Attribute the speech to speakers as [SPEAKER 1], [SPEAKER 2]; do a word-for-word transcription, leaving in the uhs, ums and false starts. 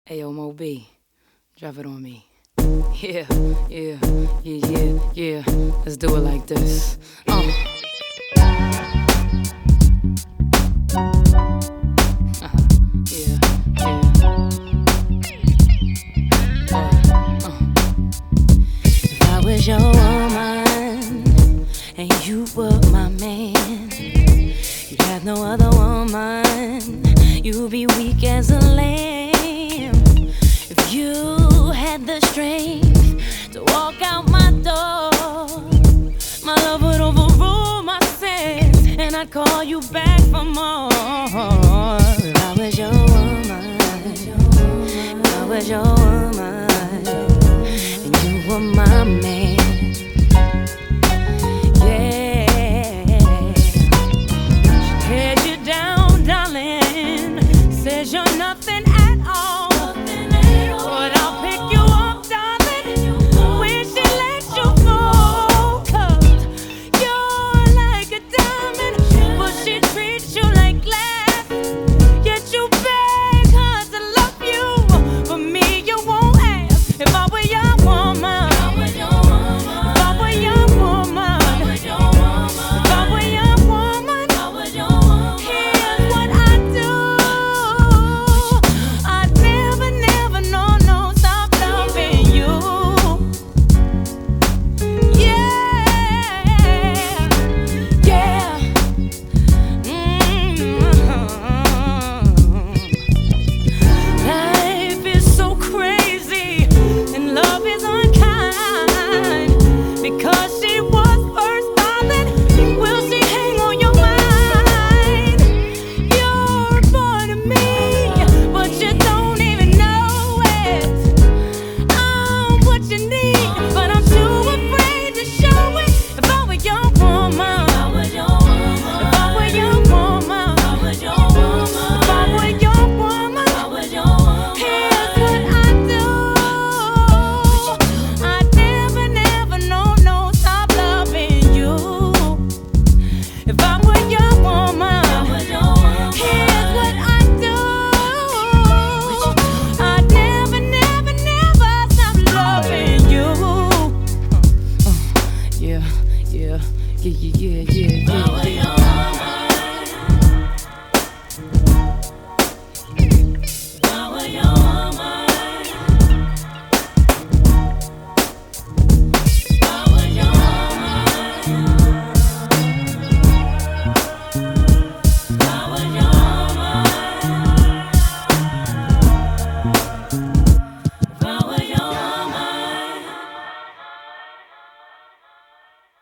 [SPEAKER 1] Ayo, Mo B, drop it on me. Yeah, yeah, yeah, yeah, yeah. Let's do it like this. Uh. Uh-huh. Yeah, yeah. Uh, uh. If I was your woman and you were my man, you'd have no other woman. You'd be weak as a lamb. If you had the strength to walk out my door, my love would overrule my sins, and I'd call you back for more. If I was your woman, if I was your woman, and you were my man,